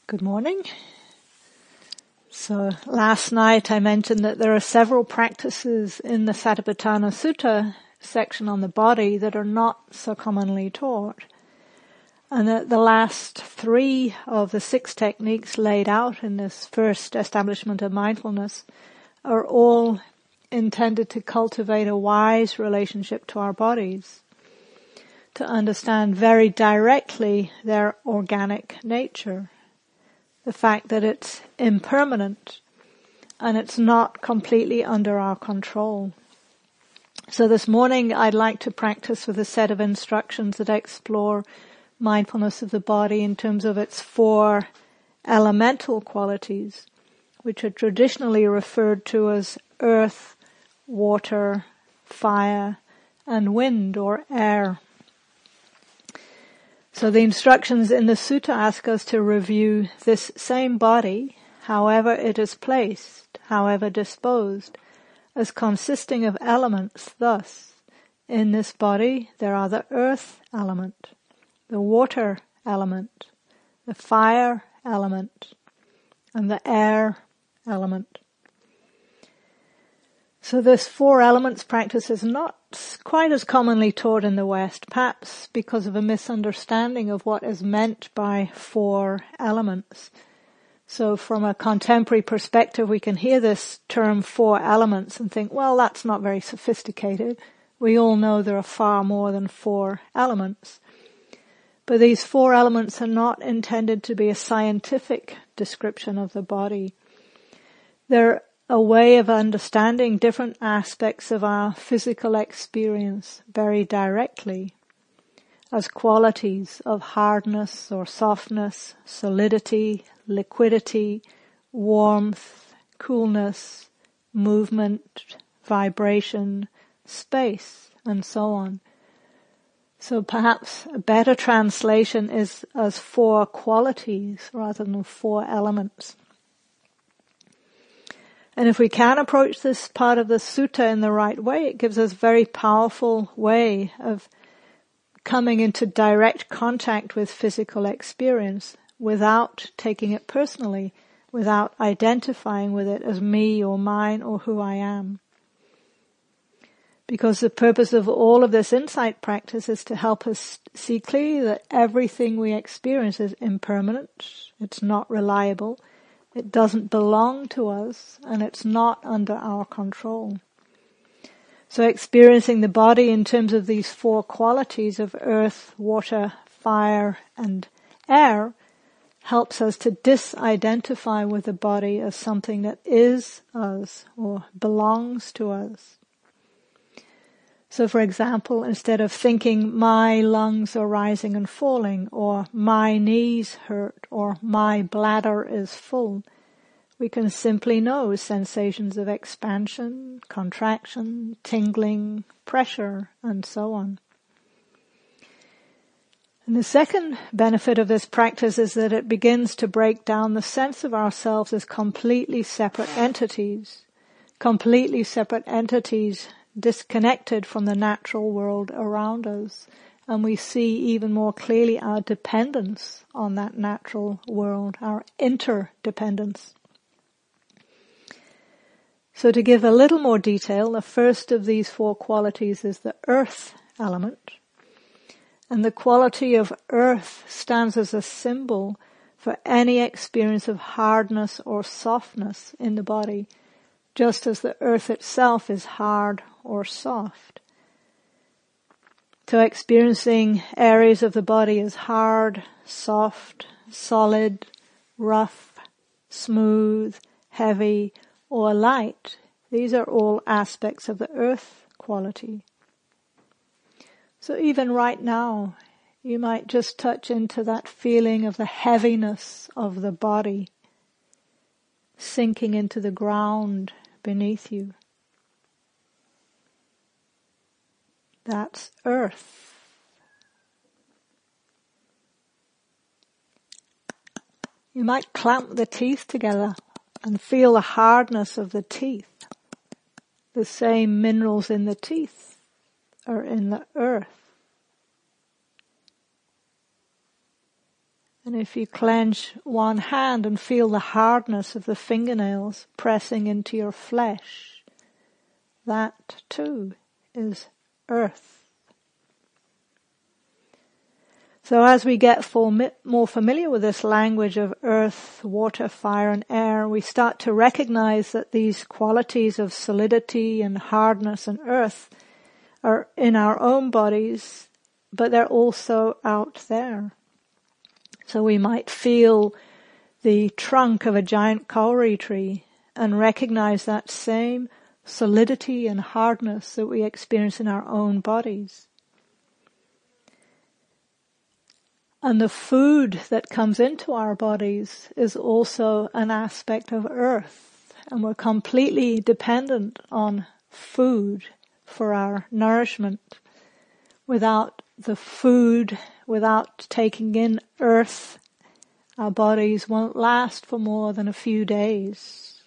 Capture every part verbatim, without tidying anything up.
Good morning. So last night I mentioned that there are several practices in the Satipatthana Sutta section on the body that are not so commonly taught. And that the last three of the six techniques laid out in this first establishment of mindfulness are all intended to cultivate a wise relationship to our bodies, to understand very directly their organic nature. The fact that it's impermanent and it's not completely under our control. So this morning I'd like to practice with a set of instructions that explore mindfulness of the body in terms of its four elemental qualities, which are traditionally referred to as earth, water, fire, and wind or air. So the instructions in the sutta ask us to review this same body, however it is placed, however disposed, as consisting of elements. Thus, in this body there are the earth element, the water element, the fire element, and the air element. So this four elements practice is not quite as commonly taught in the West, perhaps because of a misunderstanding of what is meant by four elements. So from a contemporary perspective, we can hear this term four elements and think, well, that's not very sophisticated. We all know there are far more than four elements. But these four elements are not intended to be a scientific description of the body. They're a way of understanding different aspects of our physical experience very directly, as qualities of hardness or softness, solidity, liquidity, warmth, coolness, movement, vibration, space, and so on. So perhaps a better translation is as four qualities rather than four elements. And if we can approach this part of the sutta in the right way, it gives us a very powerful way of coming into direct contact with physical experience without taking it personally, without identifying with it as me or mine or who I am. Because the purpose of all of this insight practice is to help us see clearly that everything we experience is impermanent, it's not reliable, it doesn't belong to us, and it's not under our control. So experiencing the body in terms of these four qualities of earth, water, fire, and air helps us to disidentify with the body as something that is us or belongs to us. So for example, instead of thinking my lungs are rising and falling, or my knees hurt, or my bladder is full, we can simply know sensations of expansion, contraction, tingling, pressure, and so on. And the second benefit of this practice is that it begins to break down the sense of ourselves as completely separate entities, completely separate entities disconnected from the natural world around us, and we see even more clearly our dependence on that natural world, our interdependence. So to give a little more detail, the first of these four qualities is the earth element, and the quality of earth stands as a symbol for any experience of hardness or softness in the body, just as the earth itself is hard or soft. So experiencing areas of the body as hard, soft, solid, rough, smooth, heavy, or light, these are all aspects of the earth quality. So even right now, you might just touch into that feeling of the heaviness of the body sinking into the ground beneath you. That's earth. You might clamp the teeth together and feel the hardness of the teeth. The same minerals in the teeth are in the earth. And if you clench one hand and feel the hardness of the fingernails pressing into your flesh, that too is earth. So as we get more familiar with this language of earth, water, fire and air, we start to recognize that these qualities of solidity and hardness and earth are in our own bodies, but they're also out there. So we might feel the trunk of a giant kauri tree and recognize that same solidity and hardness that we experience in our own bodies. And the food that comes into our bodies is also an aspect of earth, and we're completely dependent on food for our nourishment. Without the food, without taking in earth, our bodies won't last for more than a few days.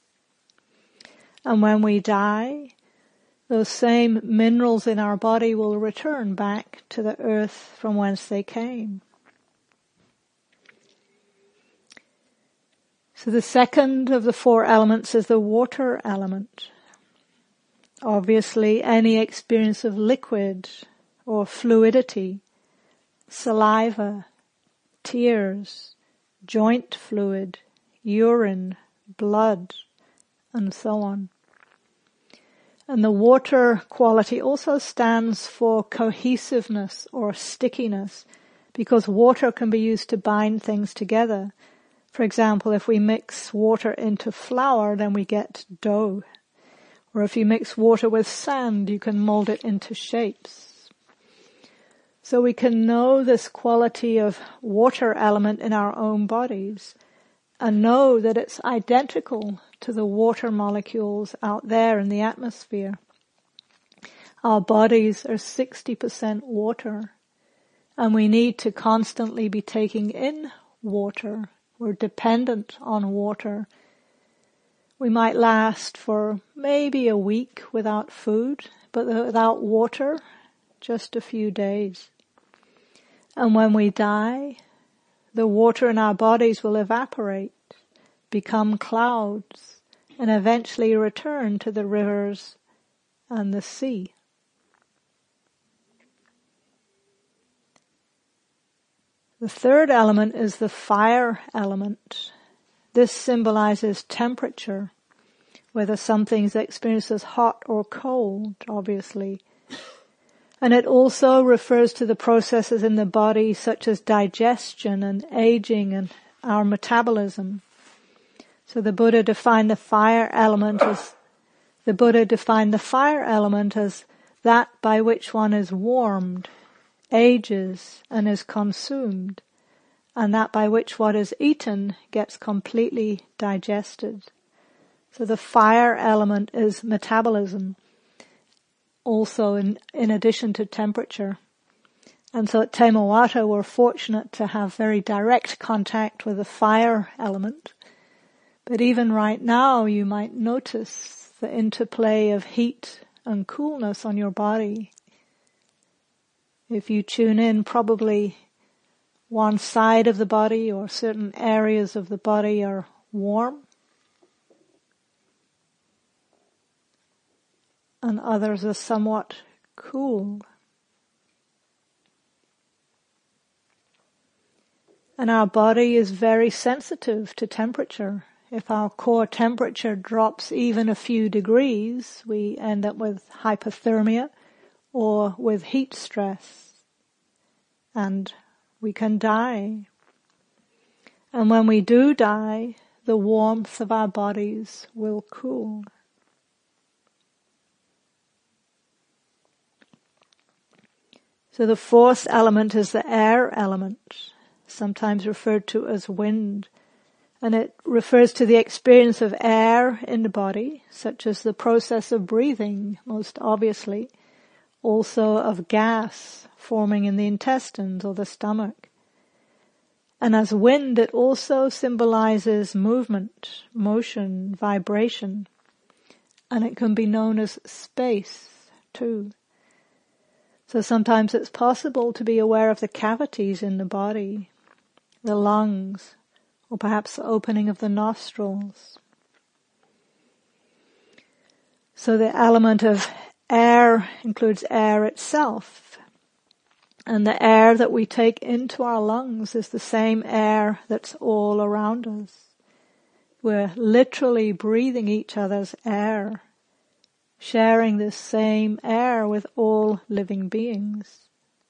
And when we die, those same minerals in our body will return back to the earth from whence they came. So the second of the four elements is the water element. Obviously, any experience of liquid or fluidity, saliva, tears, joint fluid, urine, blood, and so on. And the water quality also stands for cohesiveness or stickiness, because water can be used to bind things together. For example, if we mix water into flour, then we get dough. Or if you mix water with sand, you can mold it into shapes. So we can know this quality of water element in our own bodies and know that it's identical to the water molecules out there in the atmosphere. Our bodies are sixty percent water, and we need to constantly be taking in water. We're dependent on water. We might last for maybe a week without food, but without water, just a few days. And when we die, the water in our bodies will evaporate, become clouds, and eventually return to the rivers and the sea. The third element is the fire element. This symbolizes temperature, whether something's experienced as hot or cold, obviously. And it also refers to the processes in the body such as digestion and aging and our metabolism. So the Buddha defined the fire element as the Buddha defined the fire element as that by which one is warmed, ages, and is consumed, and that by which what is eaten gets completely digested. So the fire element is metabolism, also in, in addition to temperature. And so at Te Mawata we're fortunate to have very direct contact with the fire element. But even right now you might notice the interplay of heat and coolness on your body. If you tune in, probably one side of the body or certain areas of the body are warm, and others are somewhat cool. And our body is very sensitive to temperature. If our core temperature drops even a few degrees, we end up with hypothermia or with heat stress, and we can die. And when we do die, the warmth of our bodies will cool. So the fourth element is the air element, sometimes referred to as wind. And it refers to the experience of air in the body, such as the process of breathing, most obviously. Also of gas forming in the intestines or the stomach. And as wind, it also symbolizes movement, motion, vibration. And it can be known as space, too. So sometimes it's possible to be aware of the cavities in the body. the lungs, or perhaps the opening of the nostrils. So the element of air includes air itself. And the air that we take into our lungs is the same air that's all around us. We're literally breathing each other's air, sharing this same air with all living beings.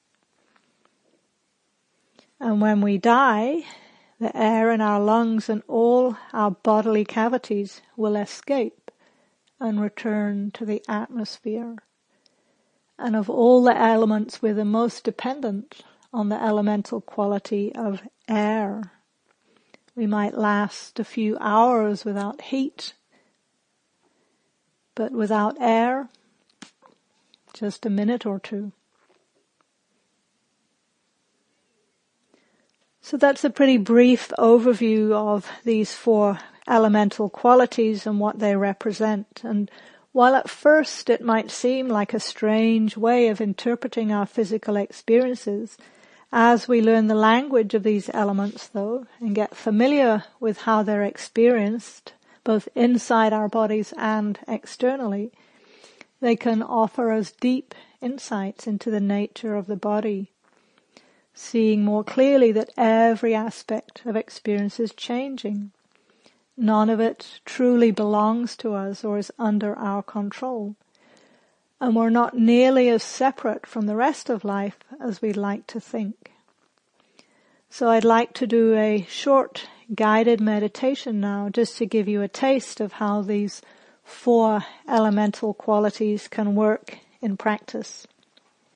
And when we die, the air in our lungs and all our bodily cavities will escape and return to the atmosphere. And of all the elements, we're the most dependent on the elemental quality of air. We might last a few hours without heat, but without air, just a minute or two. So that's a pretty brief overview of these four elemental qualities and what they represent. And while at first it might seem like a strange way of interpreting our physical experiences, as we learn the language of these elements though, and get familiar with how they're experienced, both inside our bodies and externally, they can offer us deep insights into the nature of the body, seeing more clearly that every aspect of experience is changing. None of it truly belongs to us or is under our control. And we're not nearly as separate from the rest of life as we'd like to think. So I'd like to do a short guided meditation now, just to give you a taste of how these four elemental qualities can work in practice.